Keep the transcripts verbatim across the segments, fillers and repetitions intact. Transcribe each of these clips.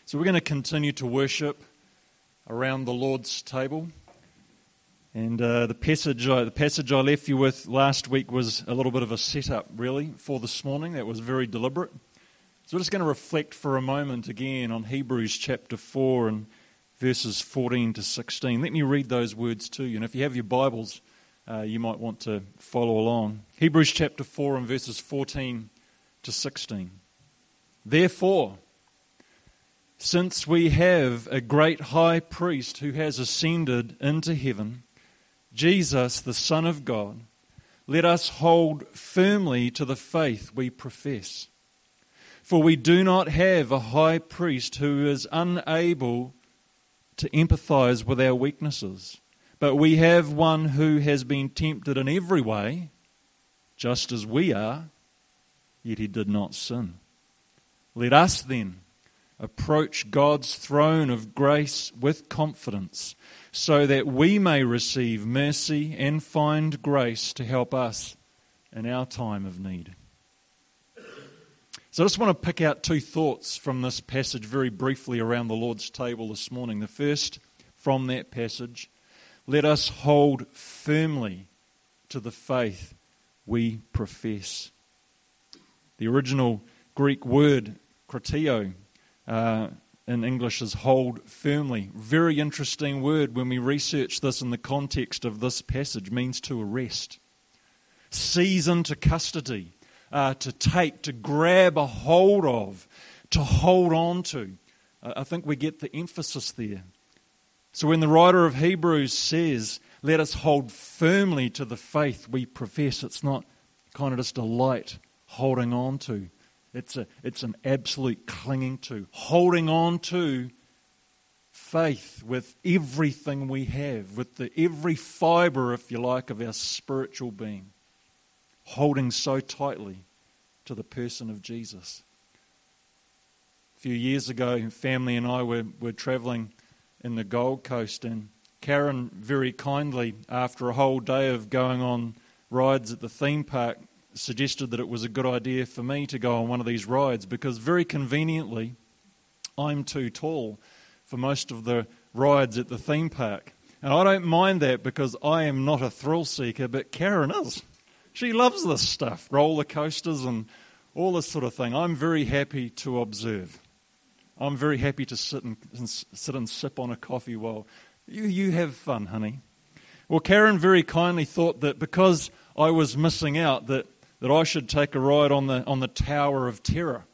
So we're going to continue to worship around the Lord's table. And uh, the passage I, the passage I left you with last week was a little bit of a setup, really, for this morning. That was very deliberate. So we're just going to reflect for a moment again on Hebrews chapter four and verses fourteen to sixteen. Let me read those words to you. And if you have your Bibles, uh, you might want to follow along. Hebrews chapter four and verses fourteen to sixteen. Therefore, since we have a great high priest who has ascended into heaven, Jesus, the Son of God, let us hold firmly to the faith we profess. For we do not have a high priest who is unable to empathize with our weaknesses, but we have one who has been tempted in every way, just as we are, yet he did not sin. Let us then approach God's throne of grace with confidence, so that we may receive mercy and find grace to help us in our time of need. So I just want to pick out two thoughts from this passage very briefly around the Lord's table this morning. The first, from that passage, let us hold firmly to the faith we profess. The original Greek word, kratio, uh, in English is hold firmly. Very interesting word when we research this in the context of this passage. Means to arrest, seize into custody, uh, to take, to grab a hold of, to hold on to. Uh, I think we get the emphasis there. So when the writer of Hebrews says, let us hold firmly to the faith we profess, it's not kind of just a light holding on to. It's a, it's an absolute clinging to, holding on to faith with everything we have, with the every fibre, if you like, of our spiritual being, holding so tightly to the person of Jesus. A few years ago, family and I were, were travelling in the Gold Coast, and Karen very kindly, after a whole day of going on rides at the theme park, suggested that it was a good idea for me to go on one of these rides because very conveniently I'm too tall for most of the rides at the theme park. And I don't mind that because I am not a thrill seeker, but Karen is. She loves this stuff, roller coasters and all this sort of thing. I'm very happy to observe. I'm very happy to sit and, and sit and sip on a coffee while you, you have fun, honey. Well, Karen very kindly thought that because I was missing out that that I should take a ride on the on the Tower of Terror.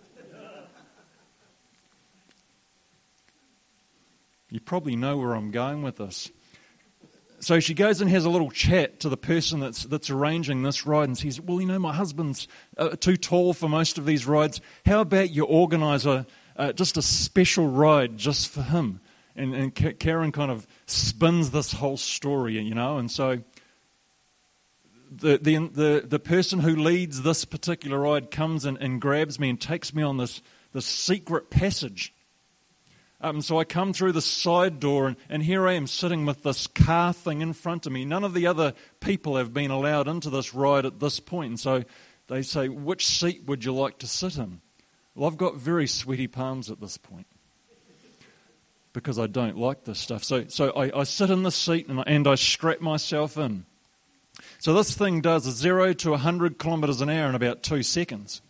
You probably know where I'm going with this. So she goes and has a little chat to the person that's that's arranging this ride and says, well, you know, my husband's uh, too tall for most of these rides. How about you organise a, uh, just a special ride just for him? And, and Karen kind of spins this whole story, you know, and so The, the the the person who leads this particular ride comes and, and grabs me and takes me on this, this secret passage. Um, so I come through the side door and, and here I am sitting with this car thing in front of me. None of the other people have been allowed into this ride at this point. And so they say, which seat would you like to sit in? Well, I've got very sweaty palms at this point because I don't like this stuff. So so I, I sit in the seat and I, and I strap myself in. So this thing does a zero to one hundred kilometres an hour in about two seconds.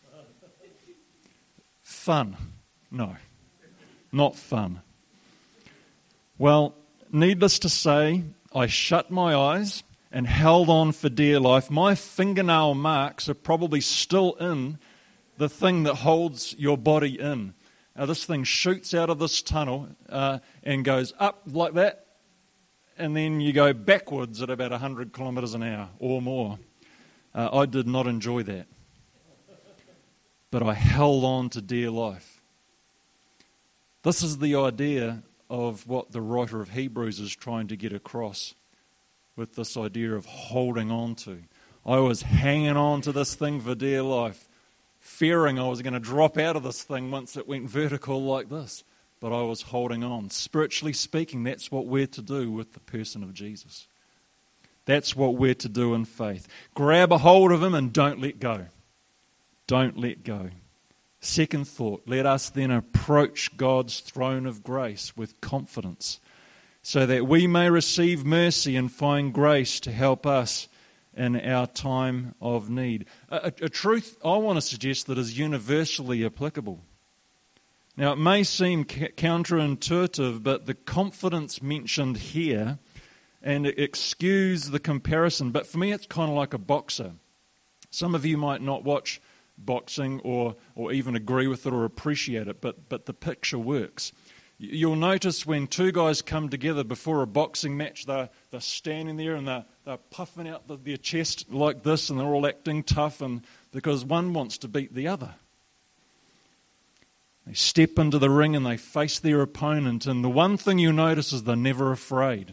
Fun? No, not fun. Well, needless to say, I shut my eyes and held on for dear life. My fingernail marks are probably still in the thing that holds your body in. Now, this thing shoots out of this tunnel uh, and goes up like that. And then you go backwards at about one hundred kilometres an hour or more. Uh, I did not enjoy that. But I held on to dear life. This is the idea of what the writer of Hebrews is trying to get across with this idea of holding on to. I was hanging on to this thing for dear life, fearing I was going to drop out of this thing once it went vertical like this. But I was holding on. Spiritually speaking, that's what we're to do with the person of Jesus. That's what we're to do in faith. Grab a hold of him and don't let go. Don't let go. Second thought, let us then approach God's throne of grace with confidence, so that we may receive mercy and find grace to help us in our time of need. A, a, a truth I want to suggest that is universally applicable. Now, it may seem ca- counterintuitive, but the confidence mentioned here, and excuse the comparison, but for me it's kind of like a boxer. Some of you might not watch boxing or or even agree with it or appreciate it, but but the picture works. You'll notice when two guys come together before a boxing match, they're, they're standing there and they're, they're puffing out the, their chest like this, and they're all acting tough, and because one wants to beat the other. They step into the ring and they face their opponent, and the one thing you notice is they're never afraid.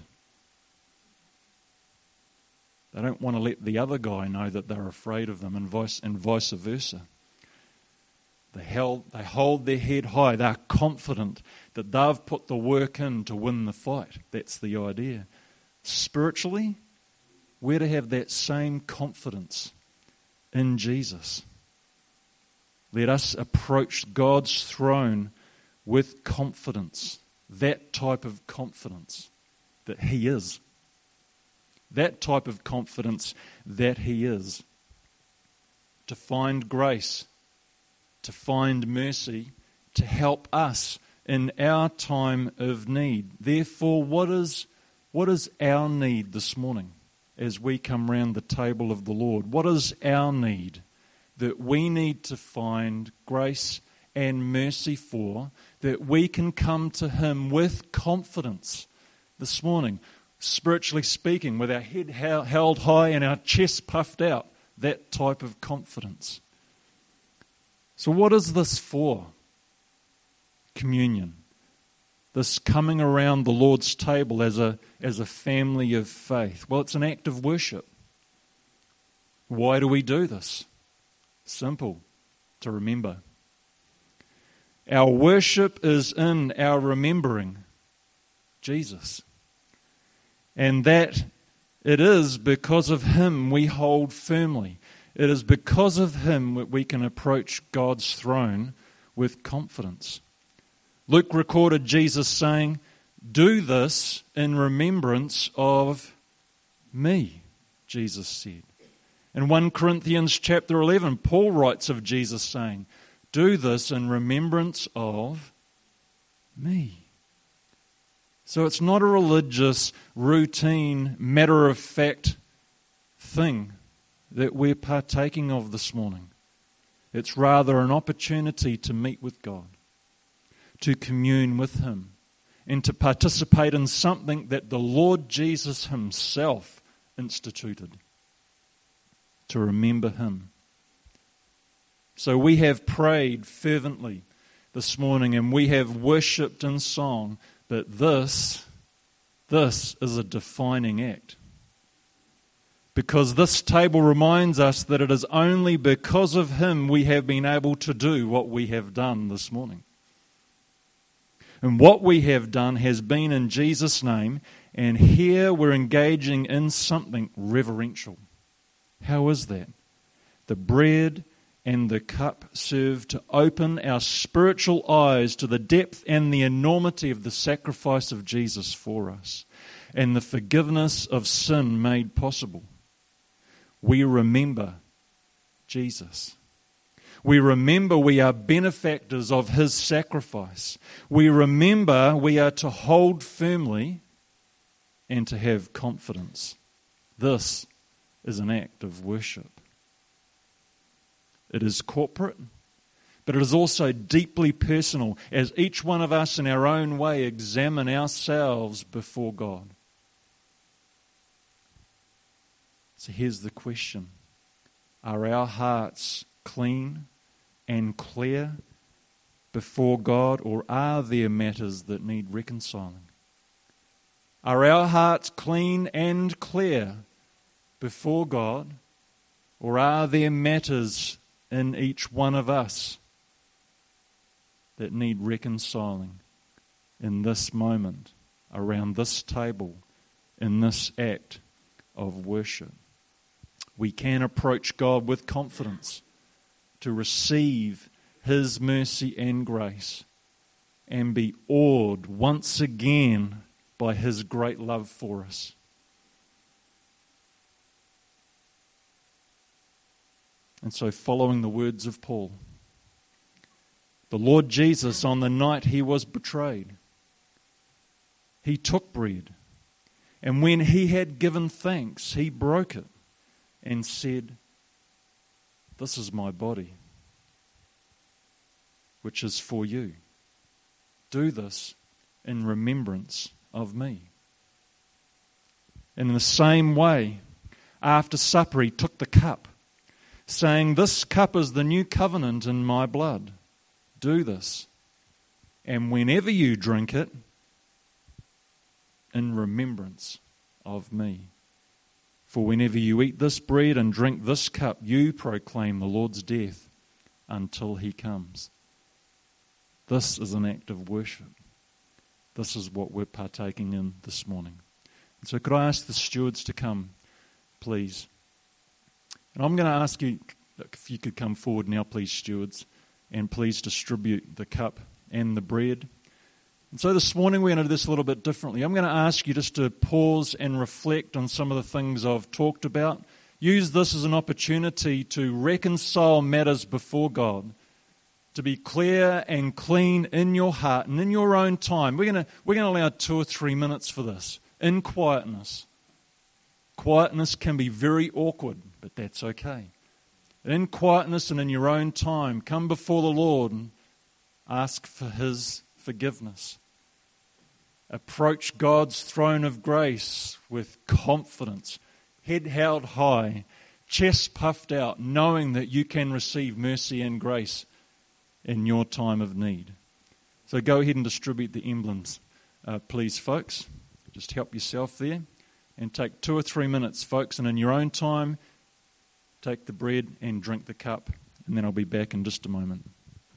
They don't want to let the other guy know that they're afraid of them, and vice, and vice versa. They, held, they hold their head high. They're confident that they've put the work in to win the fight. That's the idea. Spiritually, we're to have that same confidence in Jesus. Let us approach God's throne with confidence, that type of confidence that He is. That type of confidence that He is. To find grace, to find mercy, to help us in our time of need. Therefore, what is, what is our need this morning as we come round the table of the Lord? What is our need that we need to find grace and mercy for, that we can come to Him with confidence this morning? Spiritually speaking, with our head held high and our chest puffed out, that type of confidence. So what is this for? Communion. This coming around the Lord's table as a, as a family of faith. Well, it's an act of worship. Why do we do this? Simple, to remember. Our worship is in our remembering Jesus. And that it is because of Him we hold firmly. It is because of Him that we can approach God's throne with confidence. Luke recorded Jesus saying, "Do this in remembrance of me," Jesus said. In First Corinthians chapter eleven, Paul writes of Jesus saying, "Do this in remembrance of me." So it's not a religious, routine, matter-of-fact thing that we're partaking of this morning. It's rather an opportunity to meet with God, to commune with Him, and to participate in something that the Lord Jesus Himself instituted, to remember Him. So we have prayed fervently this morning, and we have worshipped in song. But this, this is a defining act. Because this table reminds us that it is only because of Him we have been able to do what we have done this morning. And what we have done has been in Jesus' name, and here we're engaging in something reverential. How is that? The bread and the cup serve to open our spiritual eyes to the depth and the enormity of the sacrifice of Jesus for us and the forgiveness of sin made possible. We remember Jesus. We remember we are benefactors of His sacrifice. We remember we are to hold firmly and to have confidence. This is an act of worship. It is corporate, but it is also deeply personal as each one of us in our own way examine ourselves before God. So here's the question. Are our hearts clean and clear before God, or are there matters that need reconciling? Are our hearts clean and clear before God, or are there matters in each one of us that need reconciling in this moment, around this table, in this act of worship? We can approach God with confidence to receive His mercy and grace and be awed once again by His great love for us. And so, following the words of Paul, the Lord Jesus, on the night He was betrayed, He took bread, and when He had given thanks, He broke it and said, "This is my body, which is for you. Do this in remembrance of me." In the same way, after supper, He took the cup, saying, "This cup is the new covenant in my blood. Do this, and whenever you drink it, in remembrance of me. For whenever you eat this bread and drink this cup, you proclaim the Lord's death until He comes." This is an act of worship. This is what we're partaking in this morning. And so could I ask the stewards to come, please? And I'm going to ask you, if you could come forward now, please, stewards, and please distribute the cup and the bread. And so this morning we're going to do this a little bit differently. I'm going to ask you just to pause and reflect on some of the things I've talked about. Use this as an opportunity to reconcile matters before God, to be clear and clean in your heart and in your own time. We're going to, we're going to allow two or three minutes for this, in quietness. Quietness can be very awkward, but that's okay. In quietness and in your own time, come before the Lord and ask for His forgiveness. Approach God's throne of grace with confidence, head held high, chest puffed out, knowing that you can receive mercy and grace in your time of need. So go ahead and distribute the emblems, uh, please, folks. Just help yourself there. And take two or three minutes, folks, and in your own time, take the bread and drink the cup. And then I'll be back in just a moment.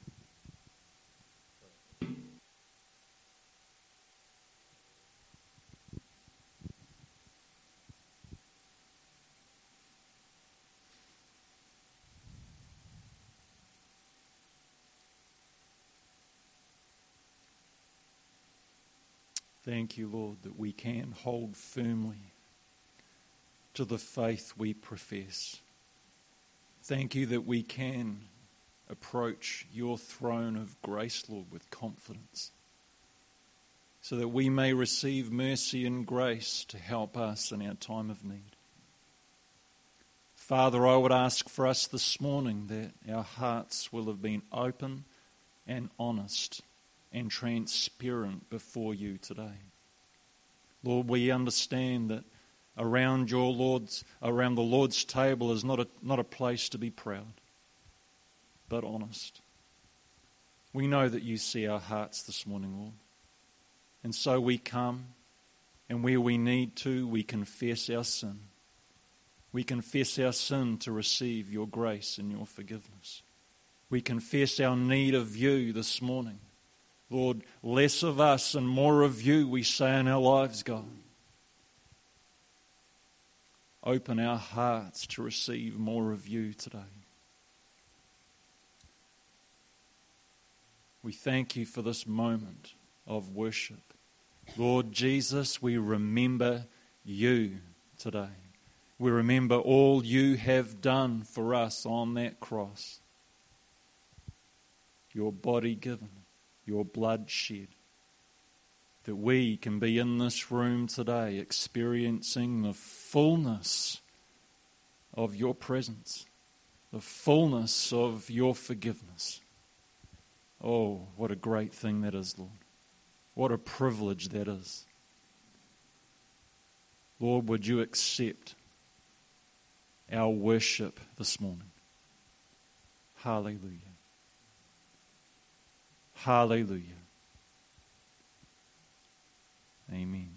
Thank you, Lord, that we can hold firmly to the faith we profess. Thank you that we can approach your throne of grace, Lord, with confidence, so that we may receive mercy and grace to help us in our time of need. Father, I would ask for us this morning that our hearts will have been open and honest and transparent before you today. Lord, we understand that around your Lord's, around the Lord's table is not a, not a place to be proud, but honest. We know that you see our hearts this morning, Lord. And so we come, and where we need to, we confess our sin. We confess our sin to receive your grace and your forgiveness. We confess our need of you this morning. Lord, less of us and more of you, we say in our lives, God. Open our hearts to receive more of you today. We thank you for this moment of worship. Lord Jesus, we remember you today. We remember all you have done for us on that cross. Your body given, your blood shed, that we can be in this room today experiencing the fullness of your presence, the fullness of your forgiveness. Oh, what a great thing that is, Lord. What a privilege that is. Lord, would you accept our worship this morning? Hallelujah. Hallelujah. Amen.